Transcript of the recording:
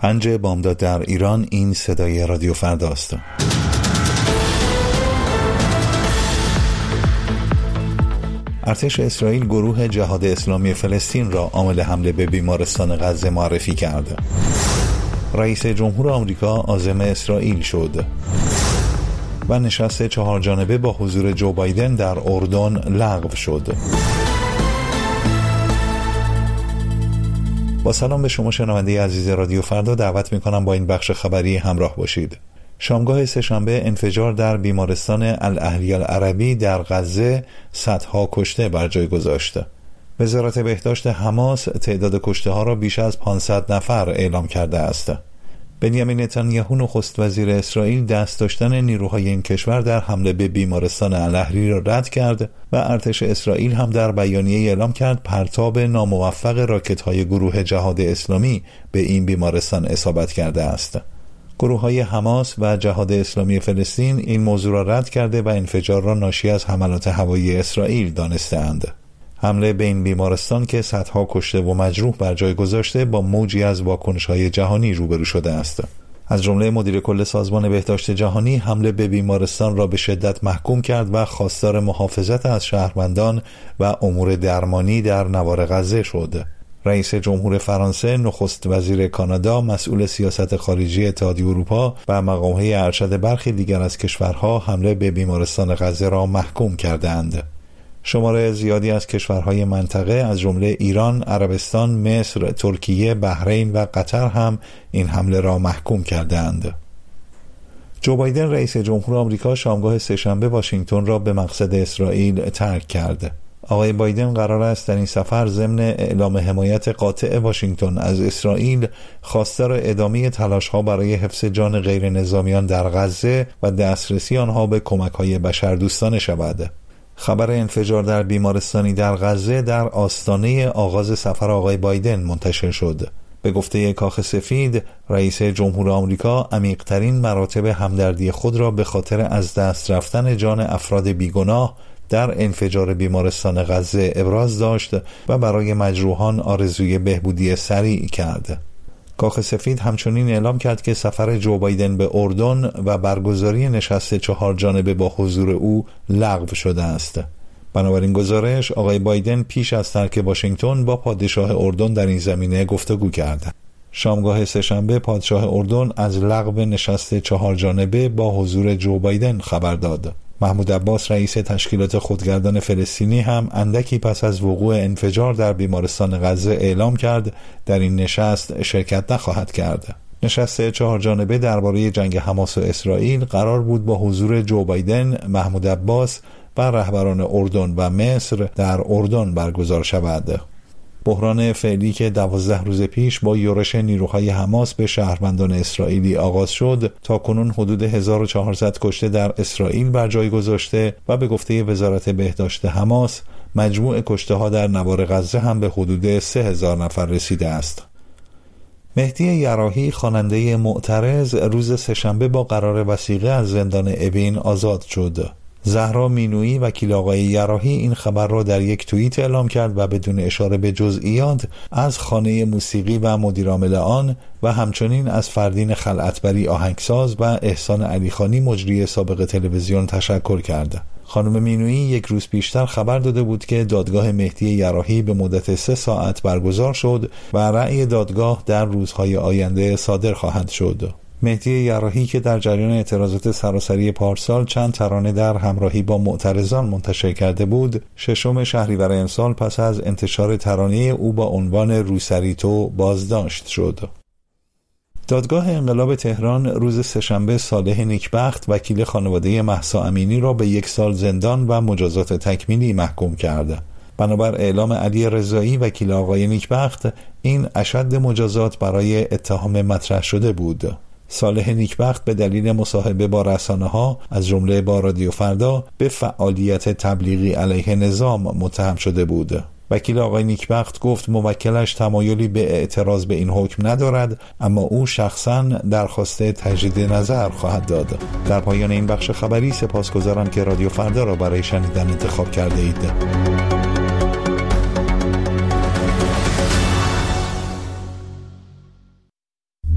5 بامداد در ایران. این صدای رادیو فرداست. ارتش اسرائیل گروه جهاد اسلامی فلسطین را عامل حمله به بیمارستان غزه معرفی کرد. رئیس جمهور آمریکا عازم اسرائیل شد و نشست 4 جانبه با حضور جو بایدن در اردن لغو شد. با سلام به شما شنونده عزیز رادیو فردا، دعوت میکنم با این بخش خبری همراه باشید. شامگاه سه‌شنبه انفجار در بیمارستان الاهلی العربی در غزه صدها کشته بر جای گذاشت. وزارت بهداشت حماس تعداد کشته ها را بیش از 500 نفر اعلام کرده است. بنیامین نتانیاهو نخست وزیر اسرائیل دست داشتن نیروهای این کشور در حمله به بیمارستان الاهلی را رد کرد و ارتش اسرائیل هم در بیانیه اعلام کرد پرتاب ناموفق راکت‌های گروه جهاد اسلامی به این بیمارستان اصابت کرده است. گروه‌های حماس و جهاد اسلامی فلسطین این موضوع را رد کرده و انفجار را ناشی از حملات هوایی اسرائیل دانسته‌اند. حمله به این بیمارستان که صدها کشته و مجروح بر جای گذاشته با موجی از واکنش‌های جهانی روبرو شده است. از جمله مدیر کل سازمان بهداشت جهانی حمله به بیمارستان را به شدت محکوم کرد و خواستار محافظت از شهروندان و امور درمانی در نوار غزه شد. رئیس جمهور فرانسه، نخست وزیر کانادا، مسئول سیاست خارجی اتحادیه اروپا و مقام‌های ارشد برخی دیگر از کشورها حمله به بیمارستان غزه را محکوم کردند. شمار زیادی از کشورهای منطقه از جمله ایران، عربستان، مصر، ترکیه، بحرین و قطر هم این حمله را محکوم کردند. جو بایدن رئیس جمهور آمریکا شامگاه سه‌شنبه واشنگتن را به مقصد اسرائیل ترک کرد. آقای بایدن قرار است در این سفر ضمن اعلام حمایت قاطع واشنگتن از اسرائیل خواستار ادامه تلاش‌ها برای حفظ جان غیر نظامیان در غزه و دسترسی آنها به کمک‌های بشردوستانه شود. خبر انفجار در بیمارستانی در غزه در آستانه آغاز سفر آقای بایدن منتشر شد. به گفته کاخ سفید، رئیس جمهور آمریکا عمیق‌ترین مراتب همدردی خود را به خاطر از دست رفتن جان افراد بیگناه در انفجار بیمارستان غزه ابراز داشت و برای مجروحان آرزوی بهبودی سریع کرد. کاخ سفید همچنین اعلام کرد که سفر جو بایدن به اردن و برگزاری نشست 4 جانبه با حضور او لغو شده است. بنابراین گزارش، آقای بایدن پیش از ترک واشنگتن با پادشاه اردن در این زمینه گفتگو کرد. شامگاه سه‌شنبه پادشاه اردن از لغو نشست 4 جانبه با حضور جو بایدن خبر داد. محمود عباس رئیس تشکیلات خودگردان فلسطینی هم اندکی پس از وقوع انفجار در بیمارستان غزه اعلام کرد در این نشست شرکت نخواهد کرد. نشست 4 جانبه درباره جنگ حماس و اسرائیل قرار بود با حضور جو بایدن، محمود عباس و رهبران اردن و مصر در اردن برگزار شود. بحران فعلی که 12 روز پیش با یورش نیروهای حماس به شهروندان اسرائیلی آغاز شد، تاکنون حدود 1400 کشته در اسرائیل بر جای گذاشته و به گفته وزارت بهداشت حماس، مجموع کشته ها در نوار غزه هم به حدود 3000 نفر رسیده است. مهدی یراحی، خواننده معترض، روز سه‌شنبه با قرار وثیقه از زندان اوین آزاد شد. زهرا مینویی، وکیل آقای یراحی، این خبر را در یک توییت اعلام کرد و بدون اشاره به جزئیات از خانه موسیقی و مدیرعامل آن و همچنین از فردین خلعتبری آهنگساز و احسان علیخانی مجری سابق تلویزیون تشکر کرد. خانم مینویی یک روز پیشتر خبر داده بود که دادگاه مهدی یراحی به مدت 3 ساعت برگزار شد و رأی دادگاه در روزهای آینده صادر خواهد شد. مهدی یراحی که در جریان اعتراضات سراسری پارسال چند ترانه در همراهی با معترضان منتشر کرده بود، 6 شهریور امسال پس از انتشار ترانه او با عنوان روسری تو بازداشت شد. دادگاه انقلاب تهران روز سه‌شنبه صالح نیکبخت، وکیل خانواده مهسا امینی، را به 1 سال زندان و مجازات تکمیلی محکوم کرد. بنابر اعلام علی رضایی، وکیل آقای نیکبخت، این اشد مجازات برای اتهام مطرح شده بود. صالح نیکبخت به دلیل مصاحبه با رسانه‌ها از جمله با رادیو فردا به فعالیت تبلیغی علیه نظام متهم شده بود. وکیل آقای نیکبخت گفت موکلش تمایلی به اعتراض به این حکم ندارد، اما او شخصاً درخواست تجدید نظر خواهد داد. در پایان این بخش خبری سپاسگزارم که رادیو فردا را برای شنیدن انتخاب کرده اید.